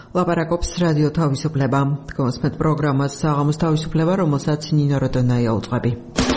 ლაპარაკობს რადიო თავისუფლება. Თქვენს პროგრამას საღამოს თავისუფლება, რომელსაც ნინო როდონაია უძღვები.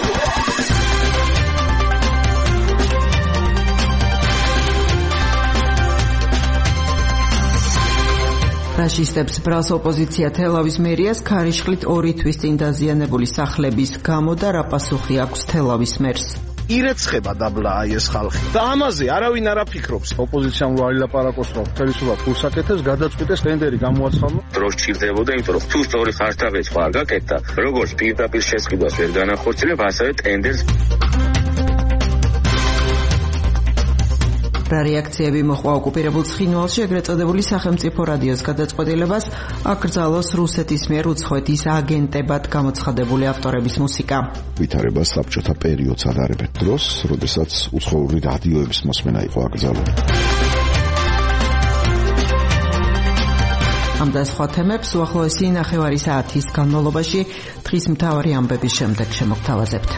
ფაშისტებს ბრალს ოპოზიცია თელავის მერიას ქარიშხლით 2 თვის წინ დაზიანებული სახლების გამო და რა პასუხი აქვს თელავის მერს. ირეცხება დაბლა აი ეს ხალხი და ამაზე არავინ არ აფიქრობს. ოპოზიციამ რო არილაპარაკოს რომ ხელისუფლება ფულს აკეთებს, გადაწყვიტეს ტენდერი გამოაცხადო. დროს ჭირდებოდა, იმიტომ რომ თუ სწორი ხარჯავეც არ გაკეთდა, როგორც პირდაპირ შესყიდვას ვერ განახორციელებ, ასევე ტენდერს. რა რეაქციები მოხდა ოკუპირებულ ცხინვალში ეგრეთ წოდებული სახელმწიფო რადიოს გადაწყვეტილებას აკრძალოს რუსეთის მიერ უცხოეთის აგენტებად გამოცხადებული ავტორების მუსიკა. ვითარება საბჭოთა პერიოდს ადარებენ დროს, როდესაც უცხოური რადიოების მოსმენა იყო აკრძალული. ამ და სხვა თემებს უახლოესი 9 საათის განმავლობაში დღის მთავარი ამბების შემდეგ შემოგთავაზებთ.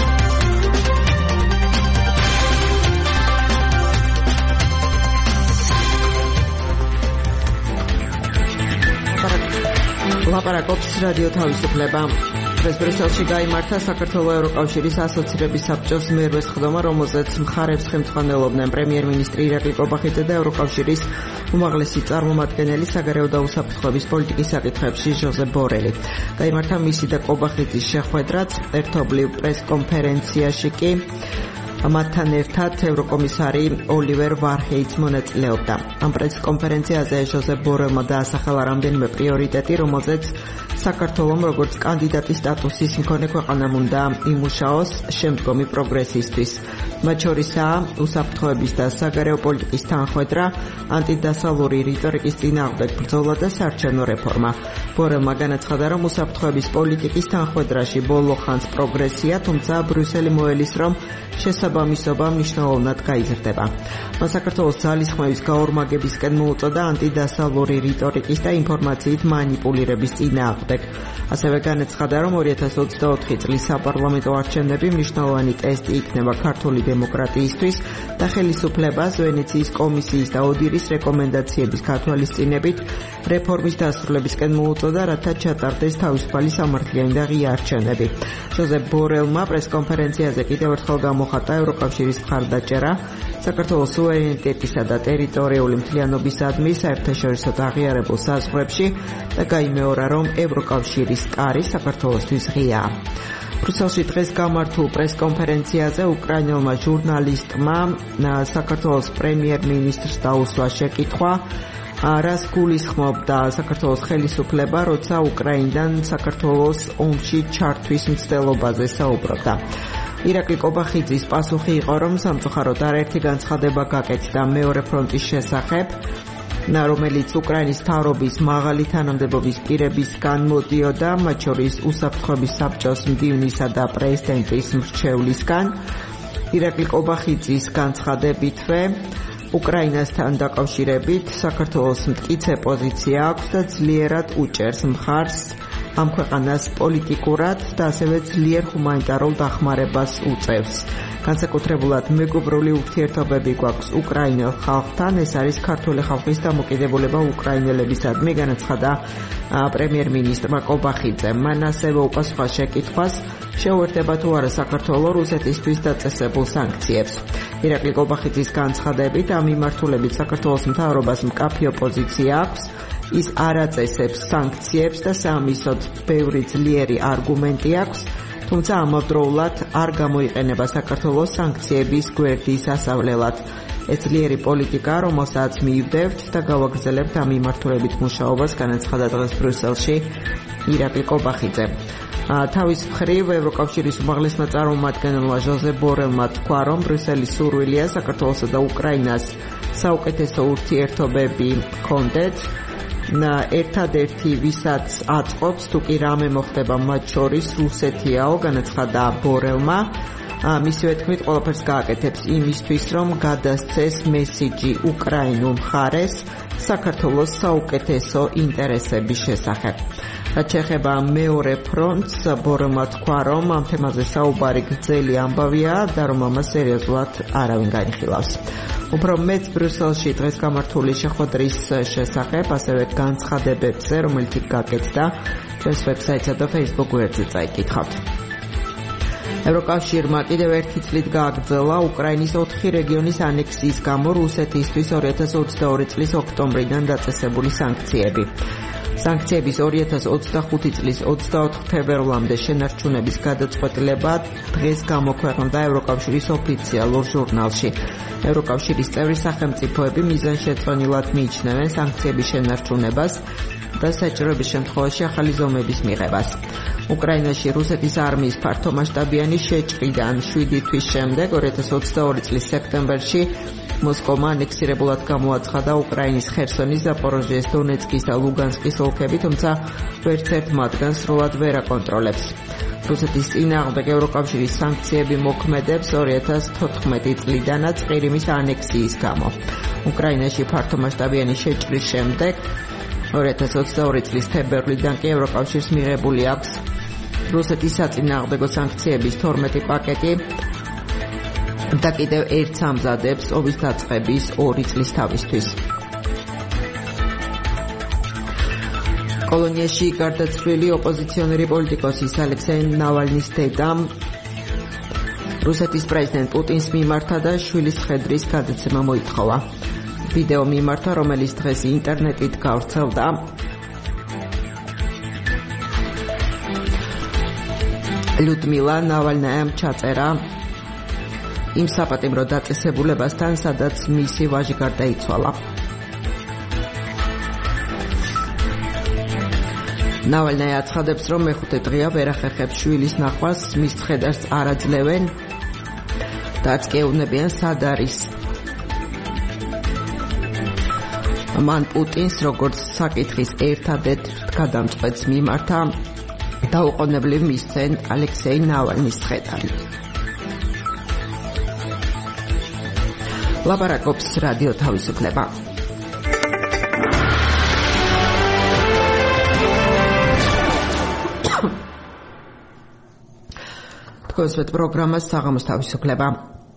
ლაპარაკობს რადიო თავისუფლება. ბრიუსელში გაიმართა საქართველოს ევროკავშირის ასოცირების საბჭოს მერვე სხდომა, რომელზეც მხარებს ხელმძღვანელობდნენ პრემიერ-მინისტრი ირაკლი კობახიძე და ევროკავშირის უმაღლესი წარმომადგენელი საგარეო და უსაფრთხოების პოლიტიკის საკითხებში ჟოზეფ ბორელი. გაიმართა მისი და კობახიძის შეხვედრაც ერთობლივ პრესკონფერენციაში კი მათთან ერთად ევროკომისარი ოლივერ ვარჰეიც მონაწილეობდა. ამ პრესკონფერენციაზე ჟოზეფ ბორელმა დაასახელა რამდენიმე პრიორიტეტი, რომელზეც საქართველოს როგორც კანდიდატის სტატუსის მქონე ქვეყანამ უნდა იმუშაოს შემდგომი პროგრესისთვის. მათ შორისაა უსაფრთხოების და საგარეო პოლიტიკის თანხმედრა, ანტიდასავლური რიტორიკის წინააღმდეგ ბრძოლა და საარჩევნო რეფორმა. ბორელმა განაცხადა, რომ უსაფრთხოების პოლიტიკის თანხმედრაში ბოლო ხანს პროგრესია, თუმცა ბრიუსელი მოელის, რომ შესაბამისობა მნიშვნელოვნად გაიზრდება. მან საქართველოს ძალისხმევის გაორმაგებისკენ მოუწოდა ანტიდასავლური რიტორიკის და ინფორმაციით მანიპულირების წინააღმდეგ. ასევე განაცხადა, რომ 2024 წლის საპარლამენტო არჩევნები მნიშვნელოვანი ტესტი იქნება ქართული დემოკრატიისთვის და ხელისუფლებას ვენეციის კომისიის და ოდირის რეკომენდაციების გათვალისწინებით რეფორმის დასრულებისკენ მოუწოდა, რათა ჩატარდეს თავისუფალი სამართლიანი და ღია არჩევნები. ჟოზეფ ბორელმა პრესკონფერენციაზე კიდევ ერთხელ გამოხატა ევროკავშირის მხარდაჭერა საქართველოს სუვერენიტეტისა და ტერიტორიული მთლიანობისადმი საერთაშორისო აღიარებულ საზღვრებში და გაიმეორა, რომ ევროკავშირის კარი საქართველოსთვის ღიაა. ბრიუსელში დღეს გამართულ პრესკონფერენციაზე უკრაინელმა ჟურნალისტმა საქართველოს პრემიერ-მინისტრს დაუსვა შეკითხვა, რას გულისხმობდა საქართველოს ხელისუფლება, როცა უკრაინიდან საქართველოს ომში ჩართვის მცდელობაზე საუბრობდა. ირაკლი კობახიძის პასუხი იყო, რომ სამწუხაროდ არაერთი განცხადება გაკეთდა მეორე ფრონტის შესახებ, რომელიც უკრაინის მთავრობის მაღალი თანამდებობის პირებისგან მოდიოდა, მათ შორის უსაფრთხოების საბჭოს მდივნისა და პრეზიდენტის მრჩევლისგან. ირაკლი კობახიძის განცხადებითვე უკრაინასთან დაკავშირებით საქართველოს მტკიცე პოზიცია აქვს და ძლიერად უჭერს მხარს ამ ქვეყანას პოლიტიკურად და ასევე ძლიერ ჰუმანიტარულ დახმარებას უწევს. განსაკუთრებულად მეგობრული ურთიერთობები გვაქვს უკრაინელ ხალხთან, ეს არის ქართული ხალხის დამოკიდებულება უკრაინელებისადმი, განაცხადა პრემიერ-მინისტრმა კობახიძემ. მან ასევე უპასუხა შეკითხვას, შეუერთდება თუ არა საქართველოს რუსეთისთვის დაწესებულ სანქციებს. ირაკლი კობახიძის განცხადებით, ამ მიმართულებით საქართველოს მთავრობას მკაფიო პოზიცია აქვს. ის არ აწესებს სანქციებს და სამისოდ ბევრი ძლიერი არგუმენტი აქვს, თუმცა ამავდროულად არ გამოიყენება საქართველოს სანქციების გვერდის ასავლელად. ეს ძლიერი პოლიტიკა, რომელსაც მიივდევთ და გავაგრძელებთ ამ მიმართულებით მუშაობას, განაცხადა დღეს ბრიუსელში ირაკლი კობახიძე. თავის მხრივ ევროკავშირის უმაღლესმა წარმომადგენელმა ჟოზეფ ბორელმა თქვა, რომ ბრიუსელის სურვილია საქართველოსა და უკრაინას საუკეთესო ურთიერთობები ჰქონდეთ. ერთადერთი ვისაც აწყობს, თუ კი რამე მოხდება მათ შორის რუსეთიაო, განაცხადა ბორელმა. მისივე თქმით, ყველაფერს გააკეთებს იმისთვის, რომ გადასცეს მესიჯი უკრაინულ მხარეს საქართველოს საუკეთესო ინტერესების შესახებ. რაც შეეხება მეორე ფრონტს, ბორელმა თქვა, რომ ამ თემაზე საუბარი გრძელი ამბავია და რომ ამას სერიოზულად არავინ განიხილავს. უფრო მეც ბრიუსელში დღეს გამართული შეხვედრის შესახებ, ასევე განცხადებებზე, რომელიც გაკეთდა ჩვენს ვებსაიტსა და Facebook გვერდზე წაიკითხავთ. ევროკავშირმა კიდევ ერთი წლით გააგრძელა უკრაინის 4 რეგიონის ანექსიის გამო რუსეთისთვის 2022 წლის ოქტომბრიდან დაწესებული სანქციები. სანქციების 2025 წლის 24 თებერვლამდე შენარჩუნების გადაწყვეტილება დღეს გამოქვეყნდა ევროკავშირის ოფიციალურ ჟურნალში. ევროკავშირის წევრი სახელმწიფოები მიზანშეწონილად მიიჩნევენ სანქციების შენარჩუნებას და საჭიროების შემთხვევაში ახალი ზომების მიღებას. უკრაინაში რუსეთის არმიის ფართომასშტაბიანი შეჭრიდან 7 თვის შემდეგ 2022 წლის სექტემბერში მოსკოვმა ანექსირებულად გამოაცხადა უკრაინის ხერსონის, ზაპოროჟიეს, დონეცკის და ლუგანსკის ოლქები, თუმცა ვერც ერთ მათგანს სრულად ვერ აკონტროლებს. რუსეთის წინააღმდეგ ევროკავშირის სანქციები მოქმედებს 2014 წლიდანაც ყირიმის ანექსიის გამო. უკრაინაში ფართომასშტაბიანი შეჭრის შემდეგ 2022 წლის თებერვლიდან კი ევროკავშირს მიღებული აქვს რუსეთის საწინააღმდეგო სანქციების 12 პაკეტი და კიდევ ერთს ამზადებს ომის დაწყების 2 წლის თავისთვის. კოლონიაში გარდაცვლილი ოპოზიციონერი პოლიტიკოსის ალექსეი ნავალნის დედამ რუსეთის პრეზიდენტ პუტინს მიმართა და შვილის ხედრის გადაცემა მოითხოვა. ვიდეო მიმართა, რომელიც დღეს ინტერნეტით გავრცელდა. ლიუდმილა ნავალნაიამ ჩაწერა იმ საპატიმრო დაწესებულებასთან, სადაც მისი ვაჟი გარდაიცვალა. ნავალნაი აცხადებს, რომ მეხუთე დღეა ვერ ახერხებს შვილის ნახვას, მის ხედარს არ აძლევენ და არც კი ეუბნებიან სად არის. მან პუტინს როგორც საკითხის ერთადერთ გადამწყვეტს მიმართა დაუყოვნებლივ მისცენ ალექსეი ნავალნის ცხედარი. ლაპარაკობს რადიო თავისუფლება. თქვენსვეთ პროგრამას საღამოს თავისუფლება.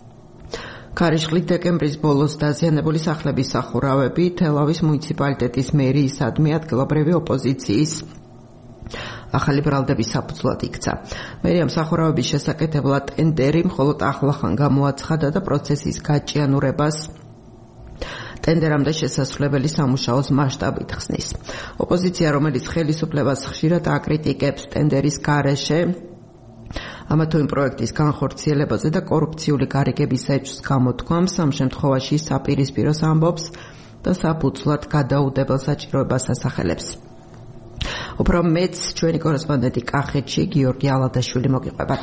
ქარიშხლით დეკემბრის ბოლოს დაზიანებული სახლების სახურავები თელავის მუნიციპალიტეტის მერიისადმი ადგილობრივი ოპოზიციის ახალი ბრალდების საფუძვლად იქცა. მერიამ სახურავების შესაკეთებლად ტენდერი მხოლოდ ახლახან გამოაცხადა და პროცესის გაჭიანურებას ტენდერამდე შესასრულებელი სამუშაოს მასშტაბით ხსნის. ოპოზიცია, რომელიც ხელისუფლებას ხშირად აკრიტიკებს ტენდერის გარეშე, ამა თუ იმ პროექტის განხორციელებაზე და კორუფციული გარიგების ეჭვს გამოთქვამს, ამ შემთხვევაში საპირისპიროს ამბობს და საფუძვლად გადაუდებელ საჭიროებას ასახელებს. უფრო მეც ჩვენი კორესპონდენტი კახეთში გიორგი ალადაშვილი მოგიყვებათ.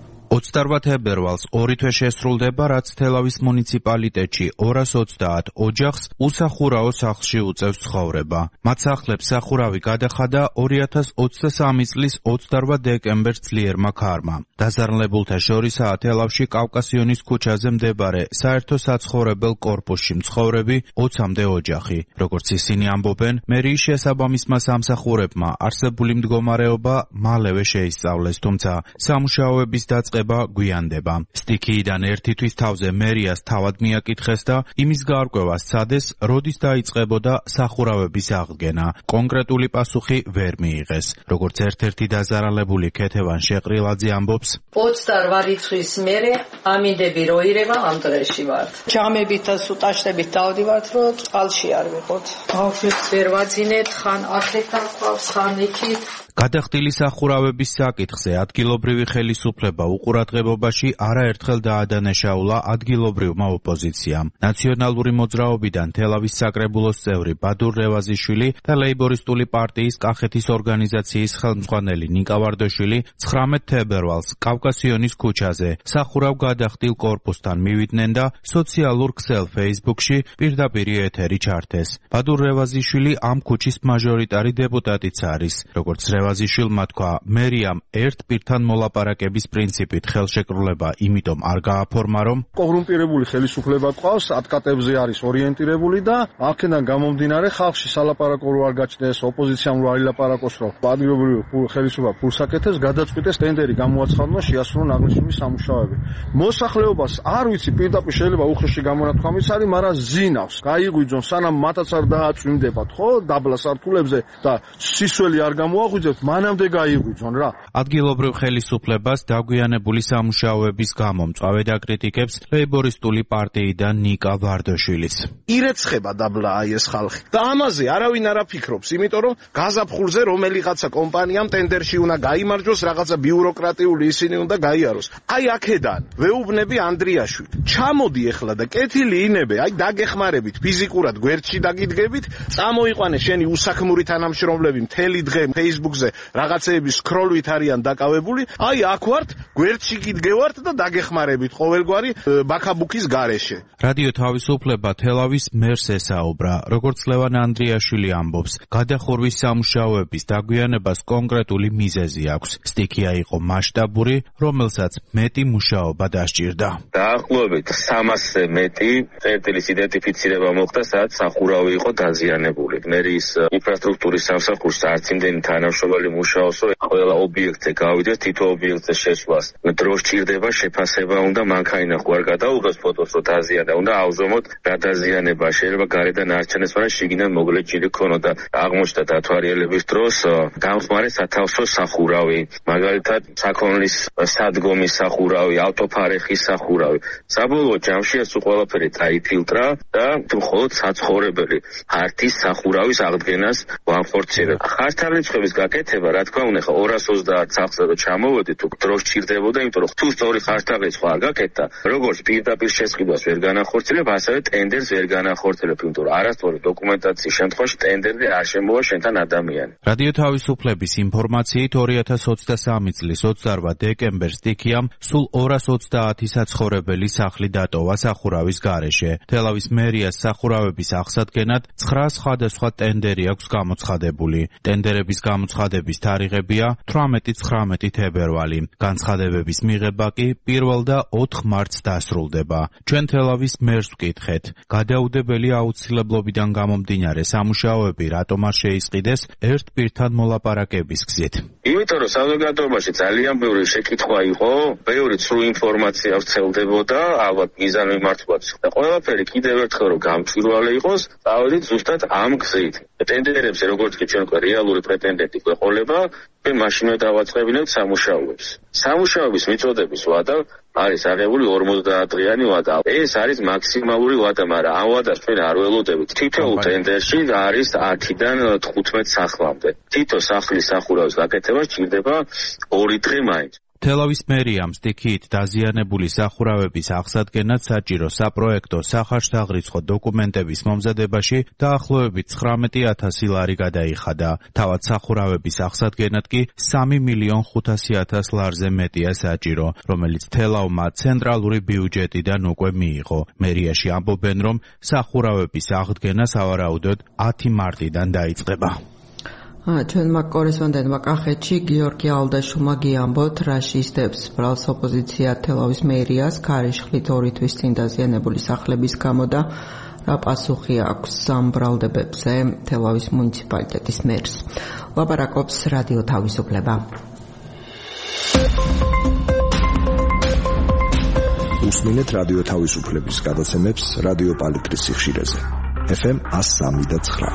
28 თებერვალს 2 თვე შესრულდება, რაც თელავის მუნიციპალიტეტში 230 ოჯახს უსახურავო სახლში უწევს ცხოვრება. მათ სახლებს სახურავი გადახადა 2023 წლის 28 დეკემბერს ძლიერმა ქარმა. დაზარალებულთა შორისაა თელავში კავკასიონის ქუჩაზე მდებარე საერთო საცხოვრებელ კორპუსში მცხოვრები 20-მდე ოჯახი. როგორც ისინი ამბობენ, მერიის შესაბამისმა სამსახურებმა არსებული მდგომარეობა მალევე შეისწავლეს, თუმცა სამუშაოების დაწყება გვიანდება. სტიქიიდან 1 თვის თავზე მერიას თავად მიაკითხეს და იმის გარკვევა სცადეს, როდის დაიწყებოდა სახურავების აღდგენა. კონკრეტული პასუხი ვერ მიიღეს. როგორც ერთ-ერთი დაზარალებული ქეთევან შეყრილაძე ამბობს, 28 რიცხვის მერე ამინდები რო ირევა ამ დღეში ვართ. ჯამებით და სუტაშტებით დავდივართ, რომ წყალში არ ვიყოთ. ბავშვებს ვერ ვაძინეთ, ხან აქეთ დაყავს, ხან იქით. გადახდილი სახურავების საკითხზე ადგილობრივი ხელისუფლება უყურადღებობაში არაერთხელ დაადანაშაულა ადგილობრივმა ოპოზიციამ. ნაციონალური მოძრაობიდან თელავის საკრებულოს წევრი ბადურ რევაზიშვილი და ლეიბორისტული პარტიის კახეთის ორგანიზაციის ხელმძღვანელი ნიკა ვარდოშვილი 19 თებერვალს კავკასიონის ქუჩაზე სახურავ გადახდილ კორპუსთან მივიდნენ და სოციალურ ქსელ Facebook-ში პირდაპირ ეთერი ჩართეს. ბადურ რევაზიშვილი ამ ქუჩის მაჟორიტარი დეპუტატიც არის. როგორც რევაზიშვილმა თქვა, მერიამ ერთ პირთან მოლაპარაკების პრინციპი მიხედვით ხელშეკრულება იმიტომ არ გააფორმა, რომ კორუმპირებული ხელისუფლება ყავს, ატკატებზე არის ორიენტირებული და აქედან გამომდინარე ხალხში სალაპარაკო რო არ გაჩნდეს, ოპოზიციამ რო არ ილაპარაკოს, რომ ადგილობრივი ხელისუფლება ფულს აკეთებს, გადაწყვიტეს ტენდერი გამოაცხადოს, შეასრულონ აღნიშნული სამუშაოები. მოსახლეობას არ ვიცი, პირდაპირ შეიძლება უხეში გამონათქვამიც არის, მაგრამ ზინავს, გაიღვიძონ, სანამ მათაც არ დააწვიმდებათ, ხო, დაბლა სართულებზე და სისველი არ გამოაღვიძებთ, მანამდე გაიღვიძონ რა. ადგილობრივ ხელისუფლებას დაგვიანებული სამუშაოების გამო მწვავედ აკრიტიკებს ლეიბორისტული პარტიიდან ნიკა ვარდაშვილის. ირეცხება დაბლა აი ეს ხალხი. და ამაზე არავინ არ აფიქრობს, იმიტომ რომ გაზაფხულზე რომელიღაცა კომპანიამ ტენდერში უნდა გაიმარჯვოს, რაღაცა ბიუროკრატიული ისინი უნდა გაიაროს. აი აქედან ვეუბნები ანდრიაშვილი. ჩამოდი ახლა და კეთილი ინებე, აი დაგეხმარებით ფიზიკურად გვერდში დაგიდგებით, წამოიყვანე შენი უსაქმური თანამშრომლები მთელი დღე Facebook-ზე რაღაცეების სკროლვით არიან დაკავებული, აი აქ ვართ, გვერდში გიდგევართ და დაგეხმარებით ყოველგვარი ბაქაბუქის გარეშე. რადიო თავისუფლება თელავის მერს ესაუბრა, როგორც ლევან ანდრიაშვილი ამბობს, გადახურვის სამუშაოების დაგვიანებას კონკრეტული მიზეზი აქვს. სტიქია იყო მასშტაბური, რომელსაც მეტი მუშაობა დასჭირდა. დაახლოებით 300-ზე მეტი წერტილის იდენტიფიცირება მოხდა, სადაც სახურავი იყო დაზიანებული. მერის ინფრასტრუქტურის სამსახურს არც იმდენი თანამშრომელი მუშაობს, რომ ყველა ობიექტზე გავიდეს, თითო ობიექტზე შესვლას დრო სჭირდება, შეფასება უნდა, მანქანა ხო არ გადაუღებს ფოტოს, რომ დაზიანდა, უნდა ავზომოთ რა დაზიანება, შეიძლება გარედან არჩენეს, მაგრამ შიგნიდან მოგლე ჭირი ქონოდა. აღმოჩნდა დათვალიერების დროს დამხმარე სათავსო სახურავი, მაგალითად საქონლის სადგომის სახურავი, ავტოფარეხის სახურავი. საბოლოო ჯამში ეს ყველაფერი დაიფილტრა და მხოლოდ საცხოვრებელი ართის სახურავის აღდგენას ვამხორციელებ. ხარჯთაღრიცხვების გაკეთება, რა თქმა უნდა, 230 სახლზე რო ჩამოვედი, თუ დრო სჭირდებოდა, იმიტომ რომ თუ სწორი ხარჯთაღრიცხვა არ გაკეთდა, როგორც პირდაპირ შესყიდვას ვერ განახორციელებ, ასევე ტენდერს ვერ განახორციელებ, იმიტომ რომ არასწორი დოკუმენტაციის შემთხვევაში ტენდერზე არ შემოვა შენთან ადამიანი. რადიო თავისუფლების ინფორმაციით 2023 წლის 28 დეკემბერს სტიქიამ სულ 230 საცხოვრებელი სახლი დატოვა სახურავის გარეშე. თელავის მერიას სახურავების აღსადგენად 9 სხვადასხვა ტენდერი აქვს გამოცხადებული. ტენდერების გამოცხადების თარიღებია 18-19 თებერვალი. განცხადებების მიღება კი 1 და 4 მარტს დასრულდება. ჩვენ თელავის მერს ვკითხეთ, გადაუდებელი აუცილებლობიდან გამომდინარე სამუშაოები რატომ არ შეისყიდეს ერთ პირთან მოლაპარაკების გზით. იმიტომ რომ საზოგადოებაში ძალიან ბევრი შეკითხვა იყო, ბევრი ცრუ ინფორმაცია ვრცელდებოდა, ალბათ მიზანმიმართულად. და ყველაფერი კიდევ ერთხელ რომ გამჭვირვალე იყოს, წავედით ზუსტად ამ გზით. ტენდერებზე როგორც კი ჩვენ რეალური პრეტენდენტი გვეყოლება, ჩვენ მაშინვე დავაწყებინებთ სამუშაოებს. სამუშაოების მიწოდების ვადა არის აღებული 50 დღიანი ვადა. ეს არის მაქსიმალური ვადა, მაგრამ ამ ვადას ჩვენ არ ველოდებით. თითოეულ ტენდერში არის 10-დან 15 სახლამდე. თითო სახლის სახურავის გაკეთება სჭირდება 2 დღე მაინც. თელავის მერიამ სტიქიით დაზიანებული სახურავების აღსადგენად საჭირო საპროექტო სახარჯთაღრიცხვა დოკუმენტების მომზადებაში დაახლოებით 19,000 ლარი გადაიხადა. თავად სახურავების აღსადგენად კი 3,500,000 ლარზე მეტია საჭირო, რომელიც თელავმა ცენტრალური ბიუჯეტიდან უკვე მიიღო. მერიაში ამბობენ, რომ სახურავების აღდგენა სავარაუდოდ 10 მარტიდან დაიწყება. ჩვენმა კორესპონდენტმა კახეთში გიორგი ალდაშვილმა გიამბოთ, რა შეისდებს ბრალს ოპოზიცია თელავის მერიას ქარიშხლით 2 თვის წინ დაზიანებული სახლების გამო და რა პასუხი აქვს ამ ბრალდებებზე თელავის მუნიციპალიტეტის მერს. ლაპარაკობს რადიო თავისუფლება. უსმინეთ რადიო თავისუფლების გადაცემებს რადიო პალიტრის სიხშირეზე. FM 103.9.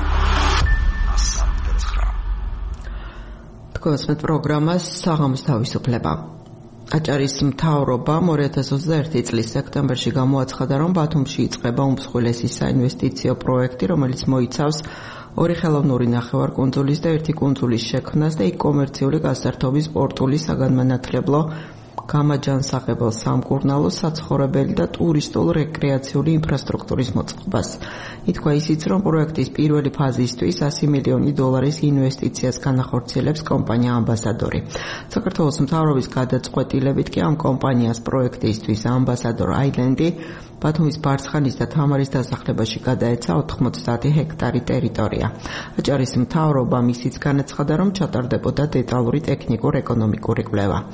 გასმენთ პროგრამას საღამოს თავისუფლება. აჭარის მთავრობამ 2021 წლის სექტემბერში გამოაცხადა, რომ ბათუმში იწყება უმსხვილესი საინვესტიციო პროექტი, რომელიც მოიცავს 2 ხელოვნური ნახევარკუნძულის და 1 კუნძულის შექმნას და კომერციული გასართობის სპორტული საგანმანათლებლო გამაჯანსაღებელ სამკურნალო საცხოვრებელი და ტურისტულ-რეკრეაციული ინფრასტრუქტურის მოწყობას. ითქვა ისიც, რომ პროექტის პირველი ფაზისთვის $100 მილიონი ინვესტიციას განახორციელებს კომპანია ამბასადორი. საქართველოს მთავრობის გადაწყვეტილებით კი ამ კომპანიას პროექტისთვის ამბასადორ აილენდი ბათუმის ბარცხანის და თამარის დასახლებაში გადაეცა 90 ჰექტარი ტერიტორია. აჭარის მთავრობამ ისიც განაცხადა, რომ ჩატარდებოდა დეტალური ტექნიკურ-ეკონომიკური კვლევა.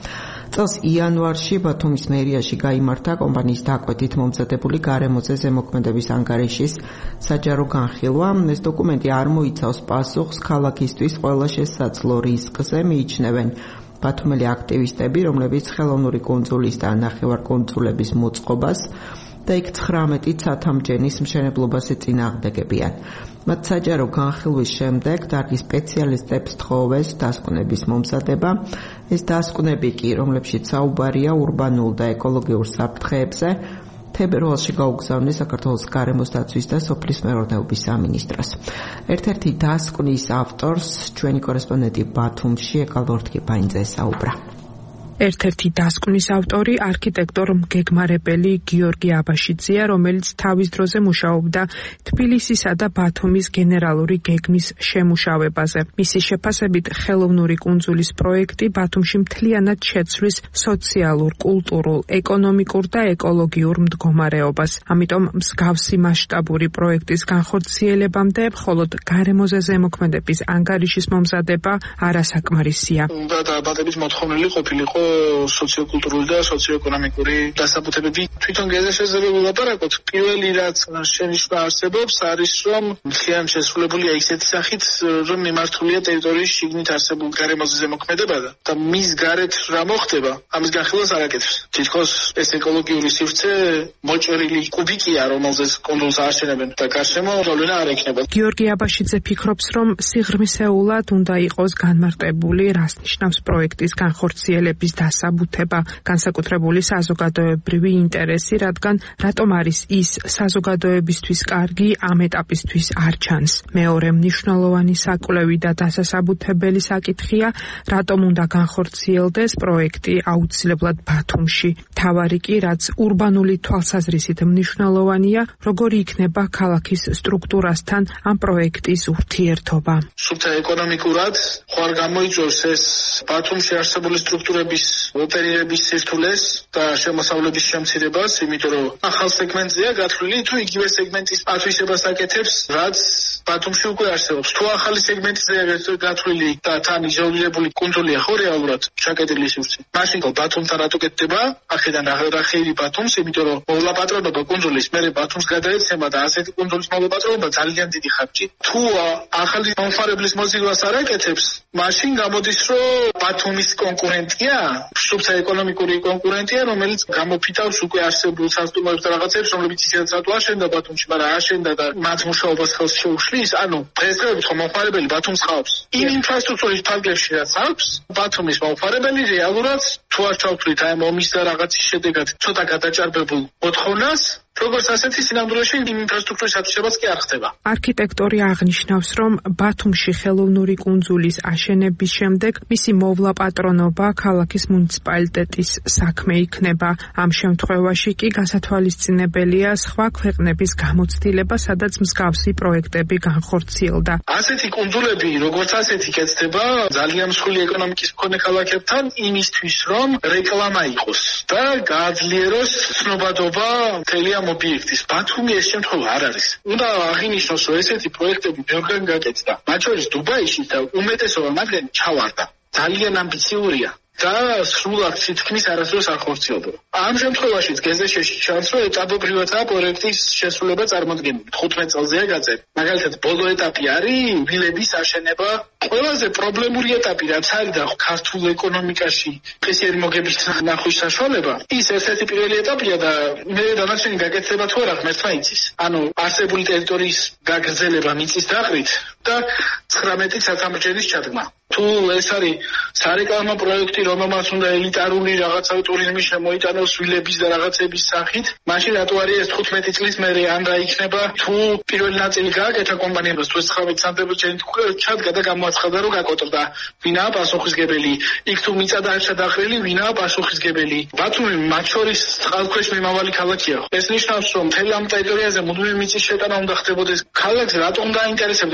წელს იანვარში ბათუმის მერიაში გაიმართა კომპანიის დაკვეთით მომზადებული გარემოზე ზემოქმედების ანგარიშის საჯარო განხილვა. ეს დოკუმენტი არ მოიცავს პასუხს ქალაქისთვის ყველა შესაძლო რისკზე, მიიჩნევენ ბათუმელი აქტივისტები, რომლებიც ხელოვნური კუნძულის და ნახევარკუნძულების მოწყობას და იქ 19 ცათამბჯენის მშენებლობას ეწინააღმდეგებიან. მათ საჯარო განხილვის შემდეგ დარგის სპეციალისტებს თხოვეს დასკვნების მომზადება. ეს დასკვნები კი, რომლებშიც საუბარია ურბანულ და ეკოლოგიურ საფრთხეებზე, თებერვალში გაუგზავნეს საქართველოს გარემოს დაცვის და სოფლის მეურნეობის სამინისტროს. ერთ-ერთი დასკვნის ავტორს ჩვენი კორესპონდენტი ბათუმში ეკალორთქიფაინძე საუბრა. ერთ-ერთი დასკვნის ავტორი არქიტექტორ გეგმარებელი გიორგი აბაშიძეა, რომელიც თავის დროზე მუშაობდა თბილისისა და ბათუმის გენერალური გეგმის შემუშავებაზე. მისი შეფასებით ხელოვნური კუნძულის პროექტი ბათუმში მთლიანად შეცვლის სოციალურ, კულტურულ, ეკონომიკურ და ეკოლოგიურ მდგომარეობას. ამიტომ მსგავსი მასშტაბური პროექტის განხორციელებამდე მხოლოდ გარემოზე ზემოქმედების ანგარიშის მომზადება არასაკმარისია. დაბადების მოთხოვნილი ყოფილიყო სოციოკულტურული და სოციოეკონომიკური დასაბუთებები. თვითონ გეზე შეიძლება ვილაპარაკოთ. პირველი რაც შენიშვნა არსებობს არის, რომ მთლიანად შესრულებულია ისეთი სახით, რომ მიმართულია ტერიტორიის შიგნით არსებულ გარემოზე ზემოქმედება და მის გარეთ რა მოხდება, ამის განხილვას არ აკეთებს. თითქოს ეს ეკოლოგიური სივრცე მოჭრილი კუბიკია, რომელზეც კუნძულს ააშენებენ და გარშემო მოვლენა არ ექნება. გიორგი აბაშიძე ფიქრობს, რომ სიღრმისეულად უნდა იყოს განმარტებული, რას ნიშნავს პროექტის განხორციელების დასაბუთება, განსაკუთრებული საზოგადოებრივი ინტერესი, რადგან რატომ არის ის საზოგადოებისთვის კარგი, ამ ეტაპისთვის არ ჩანს. მეორე მნიშვნელოვანი საკვლევი და დასასაბუთებელი საკითხია, რატომ უნდა განხორციელდეს პროექტი აუცილებლად ბათუმში. თავარი კი, რაც ურბანული თვალსაზრისით მნიშვნელოვანია, როგორი იქნება ქალაქის სტრუქტურასთან ამ პროექტის ურთიერთობა. სულთა ეკონომიკურად ხوار გამოიწვევს ეს ბათუმში არსებული სტრუქტურების ოპერირების სირთულეს და შემოსავლების შემცირებას, იმიტომ რომ ახალ სეგმენტზეა გათვლილი თუ იგივე სეგმენტის ათვისებას აკეთებს, რაც ბათუმში უკვე არსებობს. თუ ახალი სეგმენტზეა გათვლილი და თან იზოლირებული კუნძულია ხო რეალურად ჩაკეტილი სივრცე. მაშინ ბათუმთან რატო კეთდება? აქედან რა ხეივი ბათუმს, იმიტომ რომ მოვლა-პატრონობა კუნძულის მერე ბათუმს გადაეცემა და ასეთი კუნძულის მოვლა-პატრონობა ძალიან დიდი ხარჯი. თუ ახალი მომხმარებლის მოზიდვას არ აკეთებს, მაშინ გამოდის, რომ ბათუმის კონკურენტია, სულთა ეკონომიკური კონკურენტია, რომელიც გამოფიტავს უკვე არსებულ სასტუმროებს და რაღაცებს, რომლებიც ისედაც რატო აშენდა ბათუმში, მაგრამ აშენდა და მათ მუშაობას ხელს შეუშლის. ანუ დღესდღეობით ხომ მომხმარებელი ბათუმს ხავს. იმ ინფრასტრუქტურის ფარგლებში რაც აქვს, ბათუმის მომხმარებელი რეალურად თუ არ ჩავთვლით აი ომის და რაღაცის შედეგად ცოტა გადაჭარბებულ მოთხოვნას, როგორც ასეთი სინამდვილეში ინფრასტრუქტურის ათვისებაც კი არ ხდება. არქიტექტორი აღნიშნავს, რომ ბათუმში ხელოვნური კუნძულის აშენების შემდეგ მისი მოვლა-პატრონობა ქალაქის მუნიციპალიტეტის საქმე იქნება. ამ შემთხვევაში კი გასათვალისწინებელია სხვა ქვეყნების გამოცდილება, სადაც მსგავსი პროექტები განხორციელდა. ასეთი კუნძულები, როგორც ასეთი კეთდება ძალიან მსხვილი ეკონომიკის მქონე ქალაქებთან იმისთვის, რომ რეკლამა იყოს და გააძლიეროს ცნობადობა მთელი ამ ობიექტის. ბათუმი ეს შემთხვევა არ არის. უნდა აღინიშნოს, რომ ესეთი პროექტები ბევრგან გაკეთდა. მათ შორის დუბაიში და უმეტესობა მათგანი ჩავარდა. ძალიან ამბიციურია და სრულად თითქმის არასდროს არ ხორციელდება. ამ შემთხვევაშიც გეზეშეში ჩანს, რომ ეტაპობრივადაა პროექტის შესრულება წარმოდგენილი. 15 წელზეა გაწეული. მაგალითად, ბოლო ეტაპი არის ვილების აშენება. ყველაზე პრობლემური ეტაპი რაც არის და ქართულ ეკონომიკაში ფესიერი მოგების ნახვის საშუალება, ის ერთ-ერთი პირველი ეტაპია და მე დანარჩენი გაკეთდება თუ არა ღმერთმა იცის. ანუ არსებული ტერიტორიის გაგრძელება მიწის დახრით და 19 ცათამბჯენის ჩადგმა. თუ ეს არის სარეკლამო პროექტი, რომელმაც უნდა ელიტარული რაღაცა ტურიზმი შემოიტანოს ვილების და რაღაცების სახით, მაშინ რატო არის ეს 15 წლის მერე ან რა იქნება, თუ პირველი ნაწილი გააკეთა კომპანიებს, თუ 19 ცათამბჯენი ჩადგა და გამოაცხადა, რომ გაკოტრდა, ვინაა პასუხისგებელი, იქ თუ მიწა დაერჩა დახრილი, ვინაა პასუხისგებელი. ბათუმი მათ შორის წყალქვეშ მიმავალი ქალაქია. ეს ნიშნავს, რომ მთელ ამ ტერიტორიაზე მუდმივი მიწის შეტანა უნდა ხდებოდეს. ქალაქს რატომ დაინტერესებდეს ამის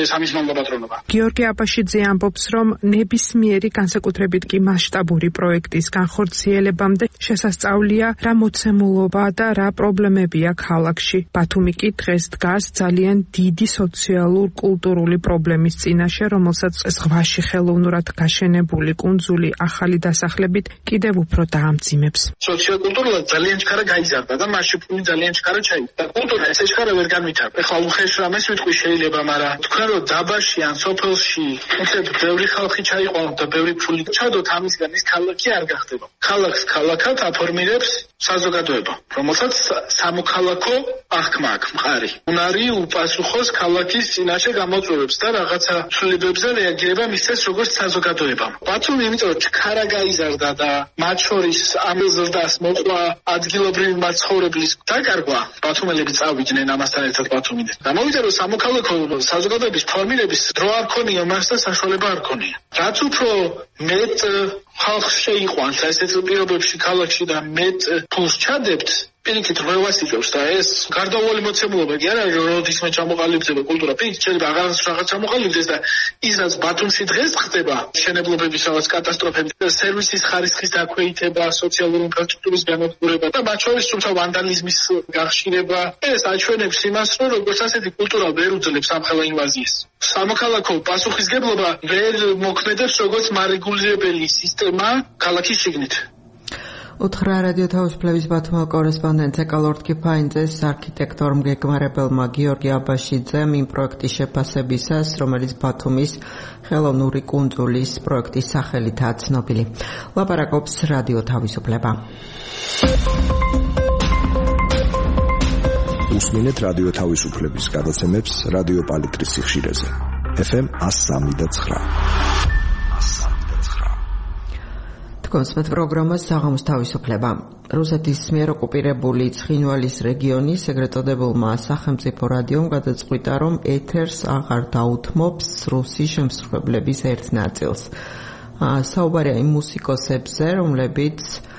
ლაპარაკობა. გიორგი აბაშიძე ამბობს, რომ ნებისმიერი განსაკუთრებით კი მასშტაბური პროექტის განხორციელებამდე შესასწავლია რა მოცემულობა და რა პრობლემებია ქალაქში. ბათუმი კი დღეს დგას ძალიან დიდი სოციალურ-კულტურული პრობლემის წინაშე, რომელსაც ზღვაში ხელოვნურად გაშენებული კუნძული ახალი დასახლებით კიდევ უფრო დაამძიმებს. სოციალურ-კულტურულად ძალიან ჩქარა გაიზარდა და მასში ფული ძალიან ჩქარა ჩაიგდა. კულტურა ესე ჩქარა ვერ განვითარდა. ეხლა უხეშ რამეს ვიტყვი შეიძლება, მაგრამ თქვენ რომ დაბაში ან სოფელში უცებ ბევრი ხალხი ჩაიყვანოთ და ბევრი ფული ჩადოთ, ამისგან ის ქალაქი არ გახდება. ქალაქს ქალაქად აფორმირებს საზოგადოება, რომელსაც სამოქალაქო აღქმა აქვს მყარი. უნარი უპასუხოს ქალაქის წინაშე გამოწვევებს და რაღაცა ცვლილებებზე რეაგირება მისცეს როგორც საზოგადოებამ. ბათუმი იმიტომ რომ ჩქარა გაიზარდა და მათ შორის ამ ზრდას მოყვა ადგილობრივი მაცხოვრებლის დაკარგვა, ბათუმელები წავიდნენ ამასთან ერთად ბათუმიდან. გამოვიდა რომ სამოქალაქო საზოგადოების ფორმირების დრო არ ქონია, მასთან საშუალება არ ქონია. რაც უფრო მეტ ხალხს შეიყვანს ესეთ პირობებში ქალაქში და მეტ ფულს ჩადებთ, პირიქით რვევას იწევს და ეს გარდაუვალი მოცემულობა კი არა, რომ როდისმე ჩამოყალიბდება კულტურა, პირიქით შეიძლება რაღაც ჩამოყალიბდეს და ის რაც ბათუმში დღეს ხდება, მშენებლობების რაღაც კატასტროფები, სერვისის ხარისხის დაქვეითება, სოციალური ინფრასტრუქტურის განადგურება და მათ შორის თუმცა ვანდალიზმის გახშირება, ეს აჩვენებს იმას, რომ როგორც ასეთი კულტურა ვერ უძლებს ამხელა ინვაზიას. სამოქალაქო პასუხისგებლობა ვერ მოქმედებს როგორც მარეგულირებელი სისტემა ქალაქის შიგნით. უთხრა რადიო თავისუფლების ბათუმელ კორესპონდენტ ეკალორდ კიფაინძეს არქიტექტორ მგეგმარებელმა გიორგი აბაშიძემ იმ პროექტის შეფასებისას, რომელიც ბათუმის ხელოვნური კუნძულის პროექტის სახელითაა ცნობილი. ლაპარაკობს რადიო თავისუფლება. უსმინეთ რადიო თავისუფლების გადაცემებს რადიო პალიტრის სიხშირეზე. FM 103.9. კონსპეთ პროგრამა საღამოს თავისუფლება. რუსეთის მიერ ოკუპირებული ცხინვალის რეგიონის ეგრეთ წოდებულმა სახელმწიფო რადიომ გადაწყვიტა, რომ ეთერს აღარ დაუთმობს რუსი შემსრულებლების ერთ ნაწილს. საუბარია იმ მუსიკოსებზე, რომლებიც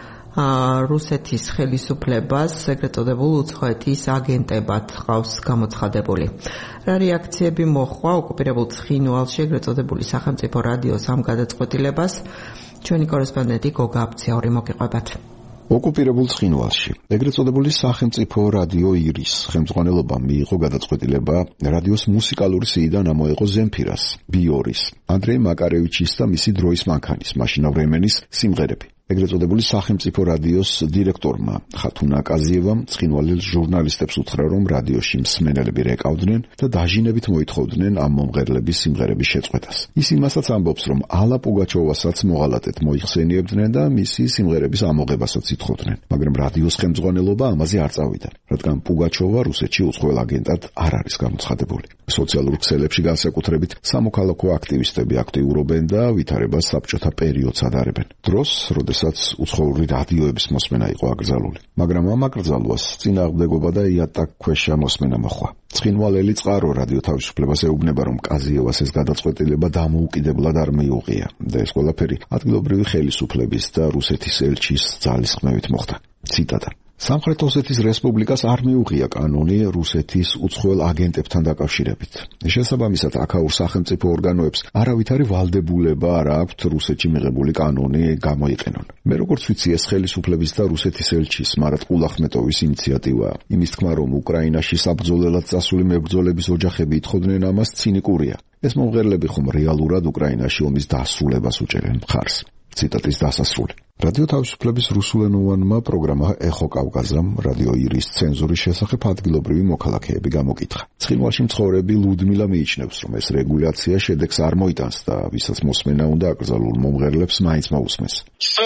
რუსეთის ხელისუფლებას ეგრეთ წოდებულ უცხოეთის აგენტებად ყავს გამოცხადებული. რა რეაქციები მოჰყვა ოკუპირებულ ცხინვალში ეგრეთ წოდებული სახელმწიფო რადიოს ამ გადაწყვეტილებას? ჩვენი კორესპონდენტი გოგა აბციური მოგიყვებათ. ოკუპირებულ ცხინვალში ეგრეთ წოდებული სახელმწიფო რადიო ირის ხელმძღვანელობამ მიიღო გადაწყვეტილება რადიოს მუსიკალური სიიდან ამოეყო ზემფირას, ბიორის, ანდრეი მაკარევიჩის და მისი დროის მანქანის მაშინა ვრემენის სიმღერები. ეგრეთ წოდებული სახელმწიფო რადიოს დირექტორმა ხათუნ აკაზიევამ ცხინვალის ჟურნალისტებს უთხრა, რომ რადიოში მსმენელები რეკავდნენ და დაჟინებით მოითხოვდნენ ამ მომღერლების სიმღერების შეწყვეტას. ის იმასაც ამბობს, რომ ალა პუგაჩოვასაც მოღალატედ მოიხსენიებდნენ და მისი სიმღერების ამოღებასაც ითხოვდნენ, მაგრამ რადიოს ხელმძღვანელობა ამაზე არ წავიდა, რადგან პუგაჩოვა რუსეთში უცხოელ აგენტად არ არის გამოცხადებული. სოციალურ ქსელებში განსაკუთრებით სამოქალაქო აქტივისტები აქტიურობენ და ვითარებას საბჭოთა პერიოდს ადარებენ. დროს, როდესაც უცხოური რადიოების მოსმენა იყო აკრძალული, მაგრამ ამ აკრძალვას წინააღმდეგობა და იატაკქვეშა მოსმენა მოჰყვა. ცხინვალელი წყარო რადიო თავისუფლებას ეუბნება, რომ კაზიევას ეს გადაწყვეტილება დამოუკიდებლად არ მიუღია და ეს ყველაფერი ადგილობრივი ხელისუფლების და რუსეთის ელჩის ძალისხმევით მოხდა. ციტატა: სამხრეთ ოსეთის რესპუბლიკას არ მიუღია კანონი რუსეთის უცხოელ აგენტებთან დაკავშირებით. შესაბამისად, აქაურ სახელმწიფო ორგანოებს არავითარი ვალდებულება არ აქვთ რუსეთში მიღებული კანონი გამოიყენონ. მე როგორც ვიცი, ეს ხელისუფლების და რუსეთის ელჩის მარატ ყულახმეტოვის ინიციატივაა. იმის თქმა, რომ უკრაინაში საბრძოლველად წასული მებრძოლების ოჯახები ითხოვდნენ ამას, ცინიკურია. ეს მომღერლები ხომ რეალურად უკრაინაში ომის დასრულებას უჭერენ მხარს. ციტატის დასასრული. რადიო თავისუფლების რუსულენოვანმა პროგრამა ეხო კავკაზამ რადიო ირის ცენზურის შესახებ ადგილობრივი მოქალაქეები გამოკითხა. ცხინვალში მცხოვრები ლუდმილა მიიჩნევს, რომ ეს რეგულაცია შედეგს არ მოიტანს და ვისაც მოსმენა უნდა აკრძალულ მომღერლებს მაინც მოусმეს.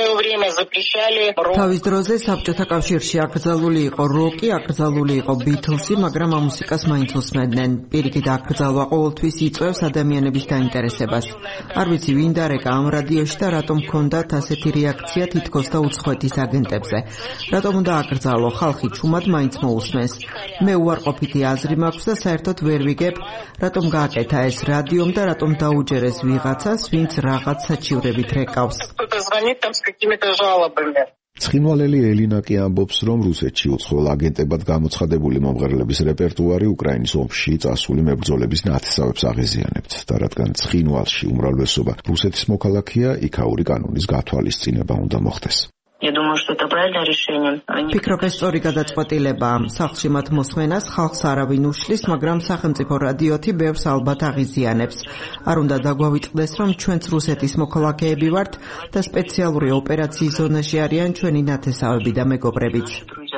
თავის დროზე საბჭოთა კავშირში აკრძალული იყო როკი, აკრძალული იყო ბითლსი, მაგრამ ამ მუსიკას მაინც უსმენდნენ. პირიქით აკრძალვა ყოველთვის იწვევს ადამიანების დაინტერესებას. არ ვიცი ვინ დარეკა ამ რადიოში და რატომ ჰქონდათ ასეთი რეაქცია თითქოს და უცხოეთის აგენტებზე. რატომ უნდა აკრძალო? ხალხი ჩუმად მაინც მოусმენს. მე უარყოფითი აზრი მაქვს და საერთოდ ვერ ვიგებ, რატომ გააკეთა ეს რადიომ და რატომ დაუჯერეს ვიღაცას, ვინც რაღაც საჩივრებით რეკავს. ცხინვალელი ელინაკი ამბობს, რომ რუსეთში უცხოელ აგენტებად გამოცხადებული მომღერლების რეპერტუარი უკრაინის ომში წასული მებრძოლების ნათესავებს აღეზიანებთ და რადგან ცხინვალში უმრავლესობა რუსეთის მოქალაქეა, იქაური კანონის გათვალისწინება უნდა მოხდეს. Я думаю, что это правильное решение. Ფიქრობ, ეს სწორი გადაწყვეტილებაა. სახლში მათ მოსმენას ხალხს არავინ უშლის, მაგრამ სახელმწიფო რადიოთი ბევრს ალბათ აღიზიანებს. არ უნდა დაგვავიწყდეს, რომ ჩვენც რუსეთის მოქალაქეები ვართ და სპეციალური ოპერაციის ზონაში არიან ჩვენი ნათესავები და მეგობრებიც.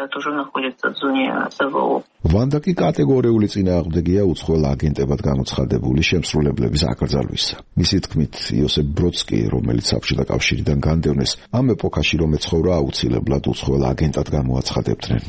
ვანდაკი კატეგორიული წინააღმდეგია უცხოელ აგენტებად გამოცხადებული შემსრულებლების აკრძალვისა. მისი თქმით, იოსებ ბროდსკი, რომელიც საბჭოთა კავშირიდან განდევნეს, ამ ეპოქაში რომ ეცხოვრა აუცილებლად უცხოელ აგენტად გამოაცხადებდნენ.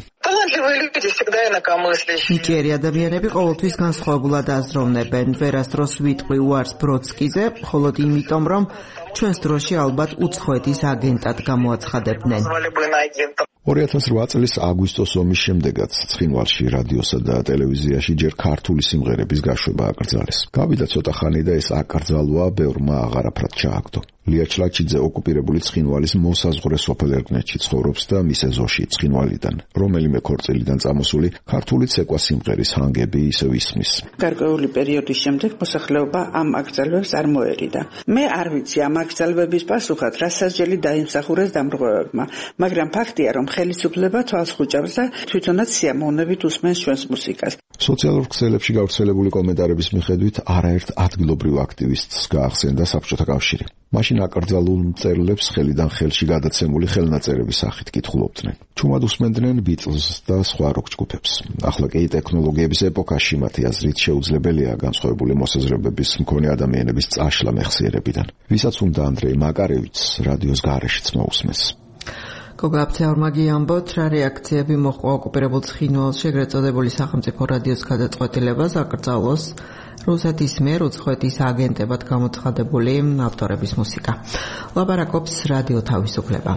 ნიჭიერი ადამიანები ყოველთვის განსხვავებულად აზროვნებენ. ვერასდროს ვიტყვი უარს ბროდსკიზე, მხოლოდ იმიტომ, რომ ჩვენს დროში ალბათ უცხოეთის აგენტად გამოაცხადებდნენ. 2008 წლის აგვისტოს ომის შემდეგაც ცხინვალში რადიოსა და ტელევიზიაში ჯერ ქართული სიმღერების გაშვება აკრძალეს. გავიდა ცოტა ხანი და ეს აკრძალვა ბევრმა აღარაფრად ჩააგდო. ლია ჩლაჩიძე ოკუპირებული ცხინვალის მოსაზღვრე სოფელ ერგნეთში ცხოვრობს და მის ეზოში ცხინვალიდან, რომელიმე ქორწილიდან წამოსული ქართული ცეკვა სიმღერის ჰანგები ისევ ისმის. გარკვეული პერიოდის შემდეგ მოსახლეობა ამ აკრძალვებს არ მოერიდა. მე არ ვიცი ამ აკრძალვების პასუხად რა სასჯელი დაიმსახურეს დამრღვევებმა, მაგრამ ფაქტია, რომ ხელისუფლება თვალს ხუჭავს და თვითონაც სიამოვნებით უსმენს ჩვენს მუსიკას. სოციალურ ქსელებში გავრცელებული კომენტარების მიხედვით არაერთ ადგილობრივ აქტივისტს გაახსენდა საბჭოთა კავშირი. მაშინ აკრძალულ მწერლებს ხელიდან ხელში გადაცემული ხელნაწერების სახით კითხულობდნენ. ჩუმად უსმენდნენ ბიტლზს და სხვა როკ ჯგუფებს. ახლა კი ტექნოლოგიების ეპოქაში მათი აზრით შეუძლებელია განსხვავებული მოსაზრებების მქონე ადამიანების წაშლა მეხსიერებიდან. ვისაც უნდა ანდრეი მაკარევიჩს რადიოს გარეშეც მოусმეს. გოგაფცეორმაგი ამბობთ, რა რეაქციები მოჰყვა ოკუპირებულ ცხინვალში ეგრეთ წოდებული სახელმწიფო რადიოს გადაწყვეტილებას აკრძალოს რუსეთის მიერ უცხოეთის აგენტებად გამოცხადებული ავტორების მუსიკა. ლაპარაკობს რადიო თავისუფლება.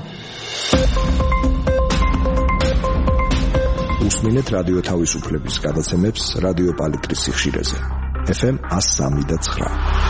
უსმინეთ რადიო თავისუფლების გადაცემებს რადიო პალიტრის სიხშირეზე. FM 103.9.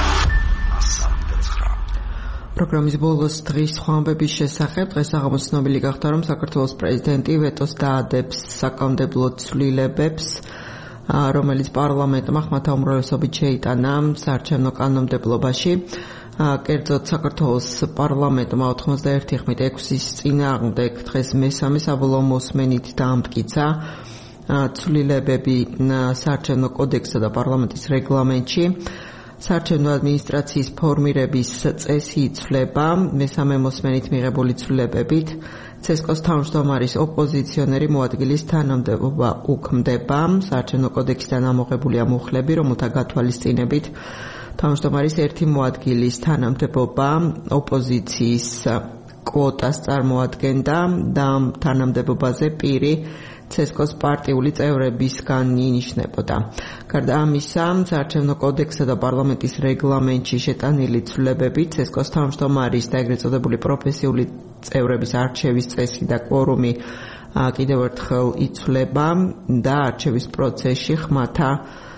პროგრამის ბოლოს დღის სხვა ამბების შესახებ დღეს აღამოცნობილი გახდა, რომ საქართველოს პრეზიდენტი ვეტოს დაადებს საკანონმდებლო ცვლილებებს, რომელიც პარლამენტმა ხმათა უმრავლესობით შეიტანა საარჩევნო კანონმდებლობაში. კერძოდ საქართველოს პარლამენტმა 91-6-ის წინააღმდეგ დღეს მესამე საბოლოო მოსმენით დაამტკიცა ცვლილებები საარჩევნო კოდექსსა და პარლამენტის რეგლამენტში. საარჩევნო ადმინისტრაციის ფორმირების წესი იცვლება მესამე მოსმენით მიღებული ცვლილებებით. ცესკოს თავმჯდომარის ოპოზიციონერი მოადგილის თანამდებობა უქმდება. საარჩევნო კოდექსიდან ამოღებულია მუხლები, რომელთა გათვალისწინებით თავმჯდომარის ერთი მოადგილის თანამდებობა ოპოზიციის კვოტას წარმოადგენდა და თანამდებობაზე პირი ცესკოს პარტიული წევრებისგან ინიშნებოდა. გარდა ამისა, საარჩევნო კოდექსსა და პარლამენტის რეგლამენტში შეტანილი ცვლილებებით ცესკოს თავმჯდომარის და ეგრეთ წოდებული პროფესიული წევრების არჩევის წესი და კვორუმი კიდევ ერთხელ იცვლება და არჩევის პროცესში ხმათა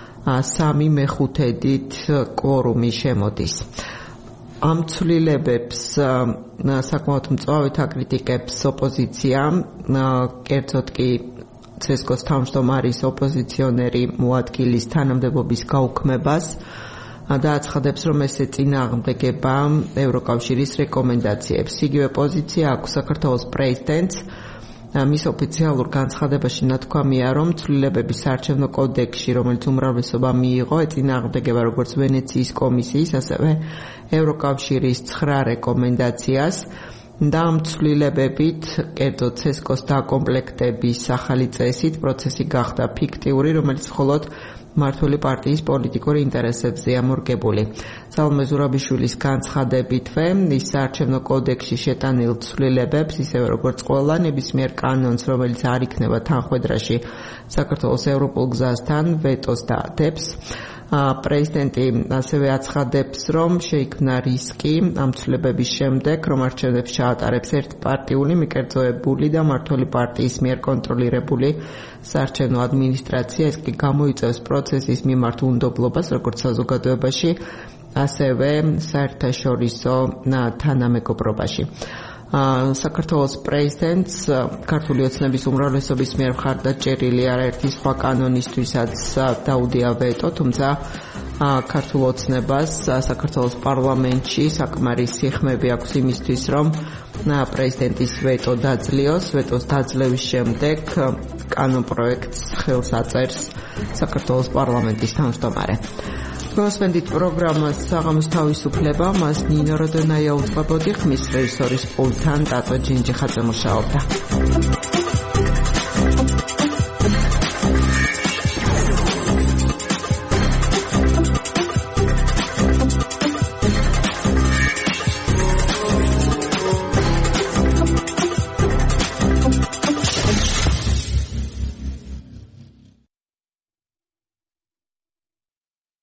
3/5-ით კვორუმი შემოდის. ამ ცვლილებებს საკმაოდ მწვავედ აკრიტიკებს ოპოზიცია, კერძოდ კი ცესკოს თავმჯდომარის ოპოზიციონერი მოადგილის თანამდებობის გაუქმებას და აცხადებს, რომ ეს წინააღმდეგება ევროკავშირის რეკომენდაციებს. იგივე პოზიცია აქვს საქართველოს პრეზიდენტს. მის ოფიციალურ განცხადებაში ნათქვამია, რომ ცვლილებები საარჩევნო კოდექსში, რომელიც უმრავლესობა მიიღო, ეწინააღმდეგება როგორც ვენეციის კომისიის, ასევე ევროკავშირის 9 რეკომენდაციას და ამ ცვლილებებით, კერძოდ ცესკოს დაკომპლექტების ახალი წესით, პროცესი გახდა ფიქტიური, რომელიც მხოლოდ მმართველი პარტიის პოლიტიკური ინტერესებზეა მორგებული. სალომე ზურაბიშვილის განცხადებითვე, ის საარჩევნო კოდექსში შეტანილ ცვლილებებს, ისევე როგორც ყველა ნებისმიერ კანონს, რომელიც არ იქნება თანხვედრაში საქართველოს ევროპულ გზასთან, ვეტოს დაადებს. პრეზიდენტი ასევე აცხადებს, რომ შეიქმნა რისკი ამ ცვლილებების შემდეგ, რომ არჩევნებს ჩაატარებს ერთპარტიული, მიკერძოებული და მმართველი პარტიის მიერ კონტროლირებული საარჩევნო ადმინისტრაცია. ეს კი გამოიწვევს პროცესის მიმართ უნდობლობას, როგორც საზოგადოებაში, ასევე საერთაშორისო თანამეგობრობაში. საქართველოს პრეზიდენტს ქართული ოცნების უმრავლესობის მიერ მხარდაჭერილი არაერთი სხვა კანონისთვისაც დაუდია ვეტო, თუმცა ქართულ ოცნებას საქართველოს პარლამენტში საკმარისი ხმები აქვს იმისთვის, რომ პრეზიდენტის ვეტო დაძლიოს. ვეტოს დაძლევის შემდეგ კანონპროექტს ხელს აწერს საქართველოს პარლამენტის თავმჯდომარე. მოსმენდით პროგრამას საღამოს თავისუფლება, მას ნინო როდონაია უწყებოდი, ხმის რეჟისორის პულტთან დატო ჯინჯიხაძე მუშაობდა.